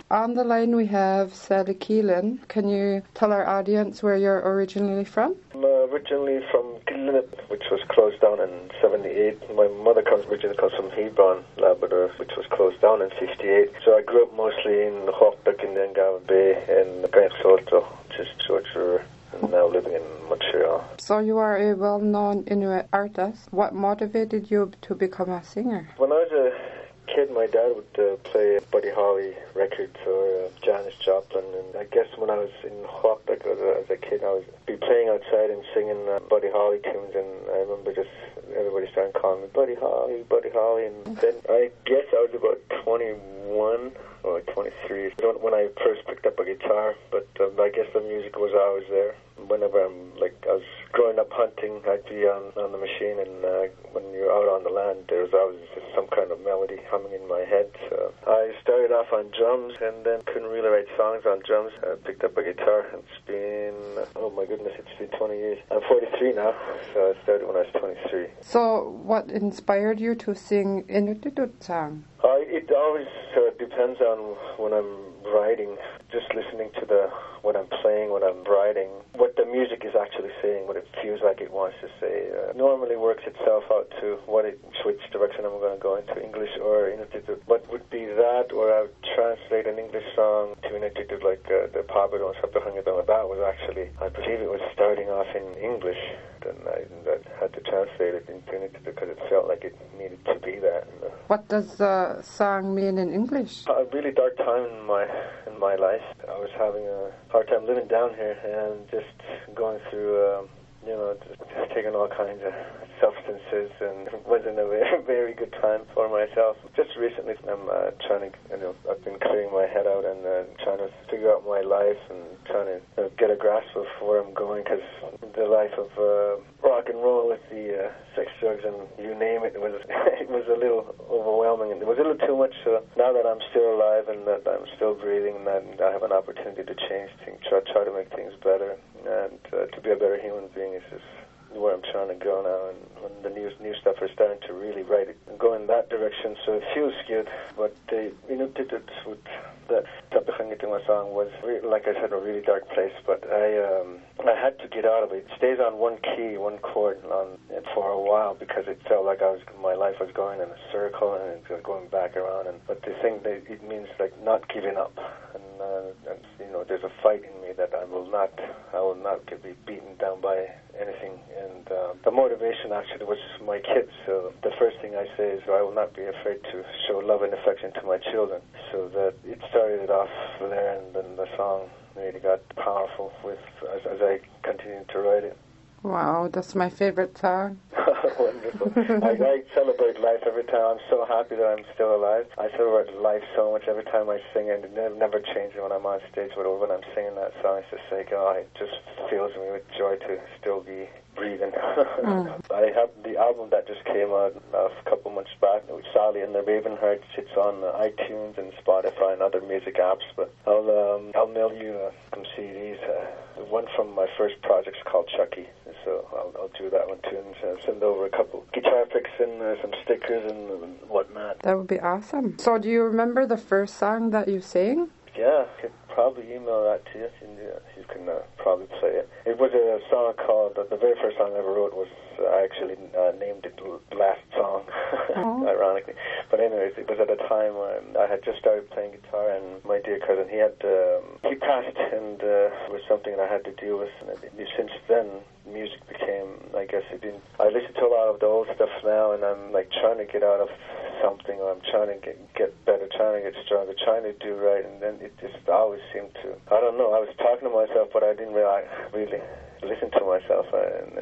On the line we have Sally Keelan. Can you tell our audience where you're originally from? I'm originally from Glynip, which was closed down in 78. My mother originally comes from Hebron, Labrador, which was closed down in 58. So I grew up mostly in Hochbeck in Ngava Bay and Gainsotto, just George River, and now living in Montreal. So you are a well-known Inuit artist. What motivated you to become a singer? When I was a kid, my dad would play Buddy Holly records or Janis Joplin, and I guess when I was in Hochbeck as a kid, I would be playing outside and singing Buddy Holly tunes, and I remember just everybody started calling me Buddy Holly, and then I guess I was about 21 or 23 when I first picked up a guitar, but I guess the music was always there. Whenever I was growing up hunting, I'd be on the machine, and when you're out on the land, there's always just some kind of melody humming in my head. So I started off on drums, and then couldn't really write songs on drums. I picked up a guitar. It's been, oh my goodness, it's been 20 years. I'm 43 now, so I started when I was 23. So what inspired you to sing Inuktitut song? It always depends on when I'm writing, just listening to what I'm playing, what I'm writing, what the music is actually saying, what it feels like it wants to say. Normally works itself out to which direction I'm going to go into, English or Inuktitut. What would be that, or I would translate an English song to Inuktitut, like the Pabado and Sapahangado. That was actually, I believe it was starting off in English, and I had to translate it into Inuktitut because it felt like it needed to be that. What does the song mean in English? A really dark time in my life. I was having a hard time living down here and just going through, just taking all kinds of substances, and it wasn't a very, very good time for myself. Just recently, I'm trying to, I've been clearing my head out and trying to figure out my life and trying to get a grasp of where I'm going, because the life of rock and roll with the sex, drugs, and you name it, it was a little overwhelming, and it was a little too much. So now that I'm still alive and that I'm still breathing and that I have an opportunity to change things, try to make things better, and to be a better human being is just where I'm trying to go now, and when the new stuff is starting to really write it and go in that direction, so it feels good. But the Inuktitut with that Sapahangituma song was, like I said, a really dark place, but I had to get out of it. It stays on one key, one chord on it for a while, because it felt like my life was going in a circle and it was going back around. But the thing that it means, like, not giving up, and there's a fight in me that I will not be beaten down by anything. And the motivation actually was my kids. So the first thing I say is, I will not be afraid to show love and affection to my children. So that it started it off there, and then the song really got powerful as I continued to write it. Wow, that's my favorite song. Wonderful. I celebrate life every time. I'm so happy that I'm still alive. I celebrate life so much every time I sing, and it never changes when I'm on stage or when I'm singing that song. It's just like, it just fills me with joy to still be breathing. I have the album that just came out a couple months back with Sally and the Ravenhearts. It's on iTunes and Spotify and other music apps, but I'll mail you some CDs. One from my first project's called Chucky, so I'll do that one too, and send over a couple guitar picks and some stickers and whatnot. That would be awesome. So do you remember the first song that you sang? Yeah, I could probably email that to you. You can probably play it. It was a song called, the very first song I ever wrote was, I actually named it Last Song, ironically. But anyways, it was at a time when I had just started playing guitar, and my dear cousin, he passed, and it was something that I had to deal with. And since then, music became, I guess, I listen to a lot of the old stuff now, and I'm like trying to get out of something, or I'm trying to get better, trying to get stronger, trying to do right, and then it just always seemed to, I don't know, I was talking to myself, but I didn't really listen to myself, and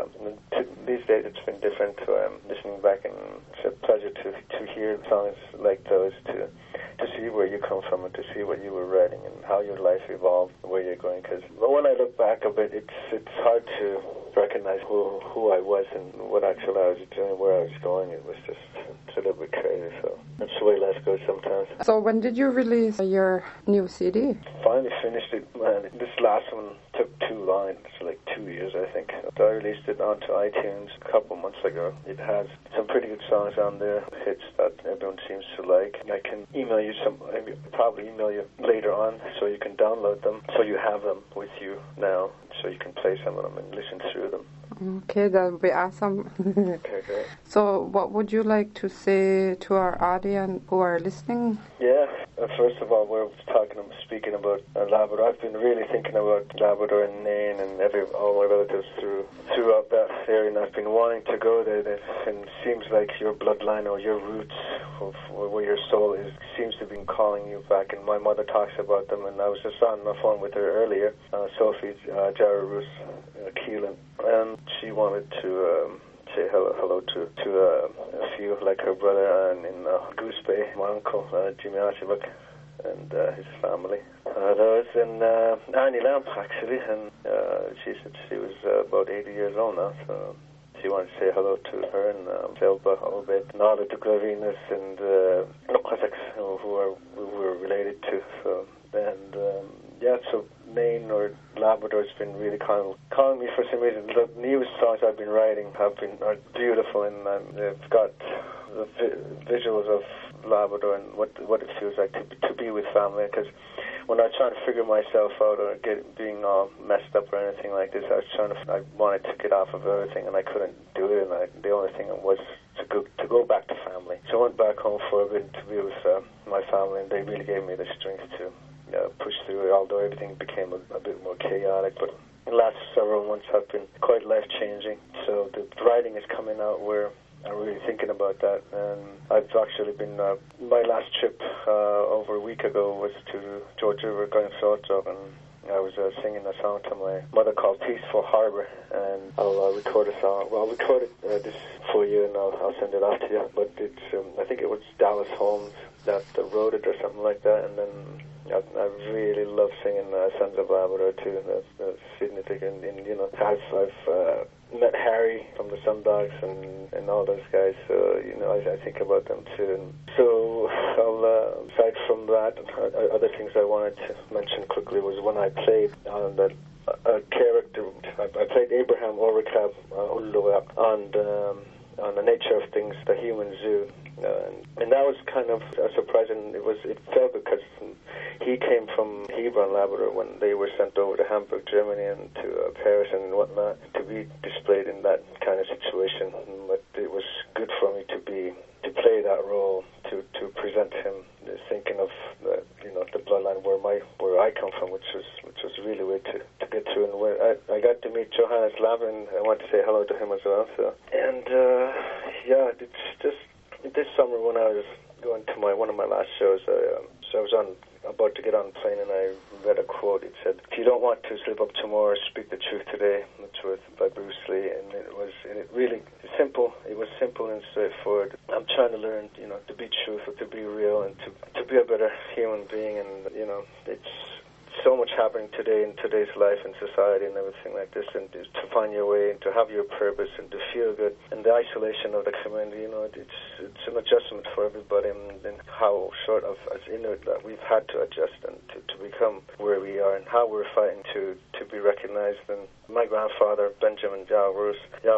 these days it's been different. Listening back, and it's a pleasure to hear songs like those, to see where you come from and to see what you were writing and how your life evolved, where you're going. Because when I look back a bit, it's hard to recognize who I was and what actually I was doing, where I was going. It was just it's a little bit crazy, so that's the way life goes sometimes. So when did you release your new CD? Finally finished it, man. This last one took too long. It's like 2 years, I think. So I released it onto iTunes a couple months ago. It has some pretty good songs on there, hits that everyone seems to like. I can email you probably email you later on so you can download them, so you have them with you now, so you can play some of them and listen through them. Okay, that would be awesome. Okay, great. So what would you like to say to our audience who are listening? Yeah, first of all, we're speaking about Labrador. I've been really thinking about Labrador and Nain and all my relatives throughout that area, and I've been wanting to go there. And it seems like your bloodline or your roots of where your soul is seems to be calling you back. And my mother talks about them, and I was just on the phone with her earlier, Sophie Jararus Keelan, and she wanted to say hello to a few, like her brother in Goose Bay, my uncle Jimmy Archibald, and his family. That was in Annie Lamp, actually, and she said she was about 80 years old now, so she wanted to say hello to her and Selba, Obed, Nada to Glavinus, and Nukazaks, who we're related to. So, and yeah, so Nain or Labrador has been really calling me for some reason. The newest songs I've been writing are beautiful, and they've got the visuals of Labrador and what it feels like to be with family. Because when I was trying to figure myself out or being all messed up or anything like this, I wanted to get off of everything, and I couldn't do it. And the only thing was to go back to family. So I went back home for a bit to be with my family, and they really gave me the strength to push through it, although everything became a bit more chaotic. But the last several months have been quite life-changing. So the writing is coming out where I'm really thinking about that. And I've actually been, my last trip over a week ago was to George River, Glensorto, and I was singing a song to my mother called Peaceful Harbor, and I'll record a song. Well, I'll record this for you, and I'll send it off to you. But it's, I think it was Dallas Holmes that wrote it or something like that, and then I really love singing Sons of Labrador too. That's significant. And I've met Harry from the Sundogs and all those guys. So I think about them too. And so aside from that, other things I wanted to mention quickly was when I played on that character. I played Abraham Oricab on the Nature of Things, the Human Zoo. And that was kind of surprising. It felt because he came from Hebron, Labrador, when they were sent over to Hamburg, Germany, and to Paris and whatnot, to be displayed in that kind of situation. But it was good for me to play that role, to present him, thinking of the bloodline where I come from, which was really weird to get through. And where I got to meet Johannes Lamm, and I want to say hello to him as well. So, and yeah, it's just this summer when I was going to one of my last shows, so I was about to get on the plane, and I read a quote. It said, "If you don't want to sleep up tomorrow, speak the truth today." Which was by Bruce Lee, and it really simple. It was simple and straightforward. I'm trying to learn, to be truthful, to be real, and to be a better human being. And it's so much happening today in today's life and society and everything like this, and to find your way and to have your purpose and to feel good. And the isolation of the community, it's an adjustment for everybody, and how short of as Inuit that we've had to adjust and to become where we are, and how we're fighting to be recognized. And my grandfather, Benjamin Jararus,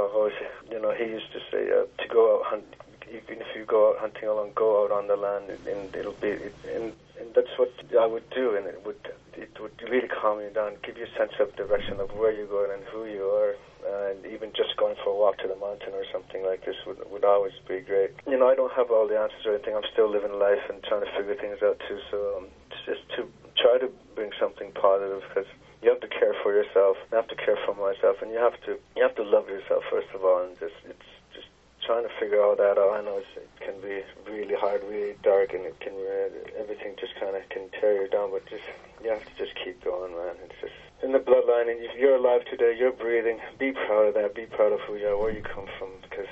he used to say to go out hunt. Even if you go out hunting alone, go out on the land, and it'll be. And that's what I would do, and it would really calm you down, give you a sense of direction of where you're going and who you are, and even just going for a walk to the mountain or something like this would always be great. I don't have all the answers or anything. I'm still living life and trying to figure things out too. So it's just to try to bring something positive, because you have to care for yourself. I have to care for myself, and you have to love yourself first of all, and it's trying to figure all that out. I know it can be really hard, really dark, and it can everything just kind of can tear you down. But you have to just keep going, man. It's just in the bloodline, and if you're alive today, you're breathing. Be proud of that. Be proud of who you are, where you come from, because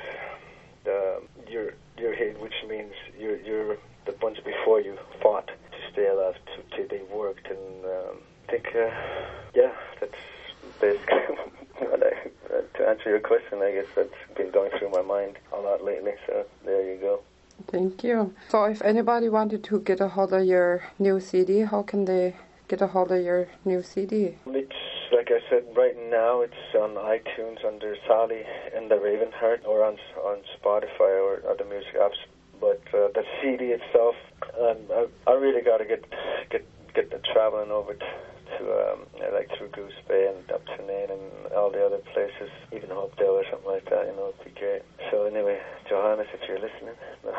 you're here, which means you're the bunch before you fought to stay alive. They worked, and I think that's basically. To answer your question, I guess that's been going through my mind a lot lately, so there you go. Thank you. So if anybody wanted to get a hold of your new CD, how can they get a hold of your new CD? It's, like I said, right now it's on iTunes under Sally and the Ravenheart, or on Spotify or other music apps. But the CD itself, I really got to get the traveling over to like through Goose Bay and up to Nain and all the other places, even Hopedale or something like that. It'd be great. So anyway, Johannes, if you're listening,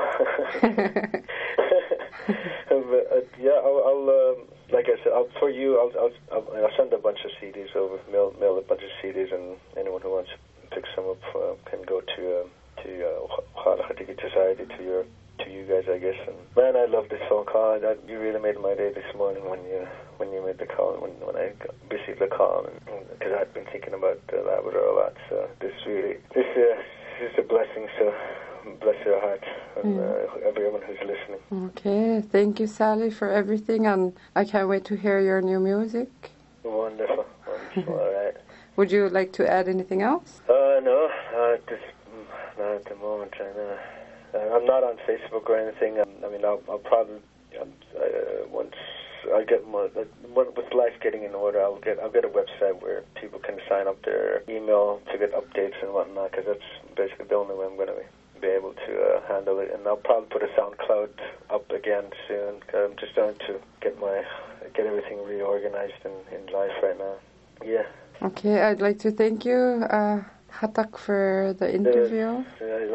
but, yeah, I'll like I said, for you, I'll send a bunch of CDs over, mail a bunch of CDs, and anyone who wants to pick some up can go to Khatiki Society, to you guys, I guess. And man, I love this phone call. You really made my day this morning when you made the call, when I received the call, because I've been thinking about Labrador a lot. So this is a blessing. So bless your heart and everyone who's listening. Okay, thank you, Sally, for everything, and I can't wait to hear your new music. Wonderful. All right. Would you like to add anything else? No, not at the moment. I'm not on Facebook or anything. I mean, I'll probably once I get with life getting in order, I'll get a website where people can sign up their email to get updates and whatnot. Because that's basically the only way I'm going to be able to handle it. And I'll probably put a SoundCloud up again soon. Cause I'm just trying to get everything reorganized in life right now. Yeah. Okay, I'd like to thank you, Hatak, for the interview.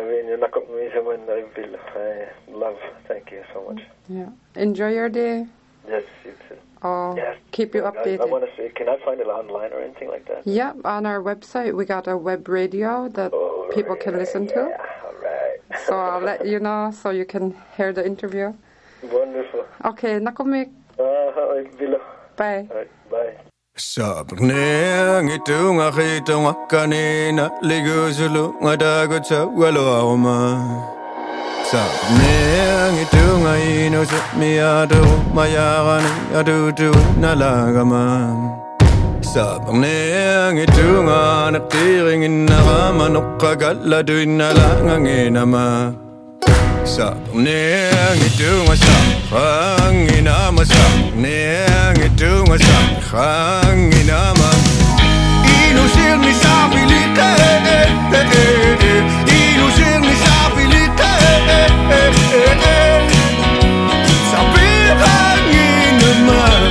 I love. Thank you so much. Yeah. Enjoy your day. Yes, you too. Yes. Keep you updated. I want to say, can I find it online or anything like that? Yeah, on our website we got a web radio that people can listen to. Yeah, all right. So I'll let you know so you can hear the interview. Wonderful. Okay, nakomik. Bye. All right, bye. Sabneng itu ngakito ngakanina ligusulu ngadagot sa walawama. Sabneng itu ngaino sa miyado mayakani adudu nalagama. Sabneng itu nganatiringin nakamanok kagaladuin nalanganginama. Sabneng itu hangin sabneng itu hangin inusir ni sabilite inusir ni sabilite sabi hangin naman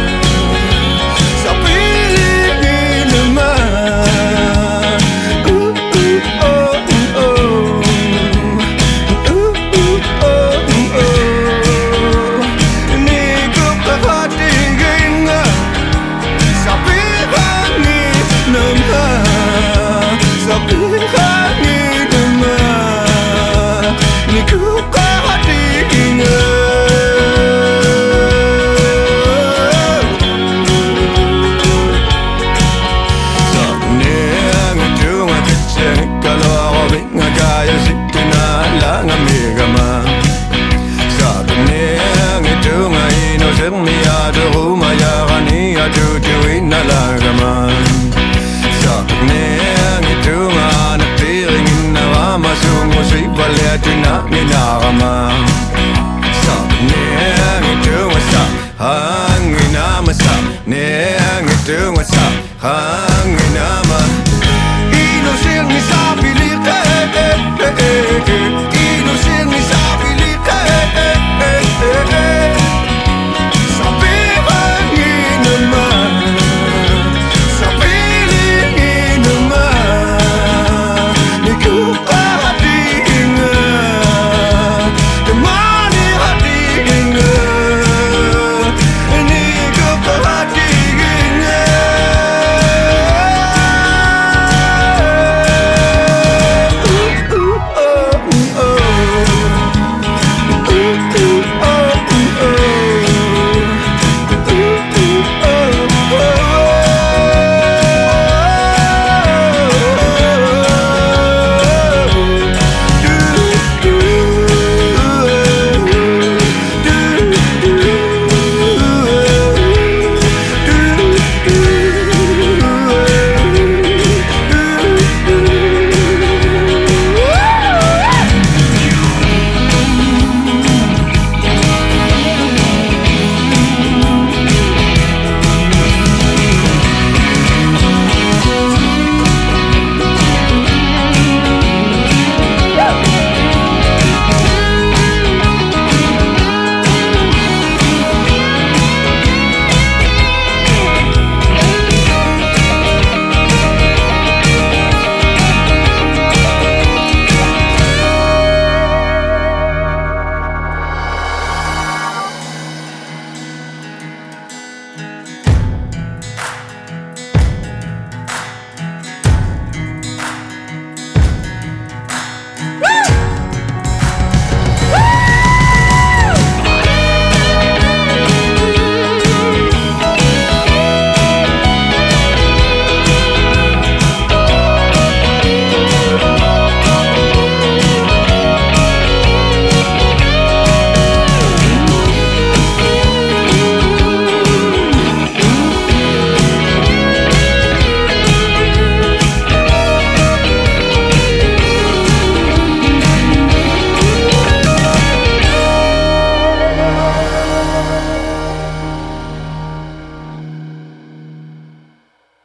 hangin naman inusir ni sabi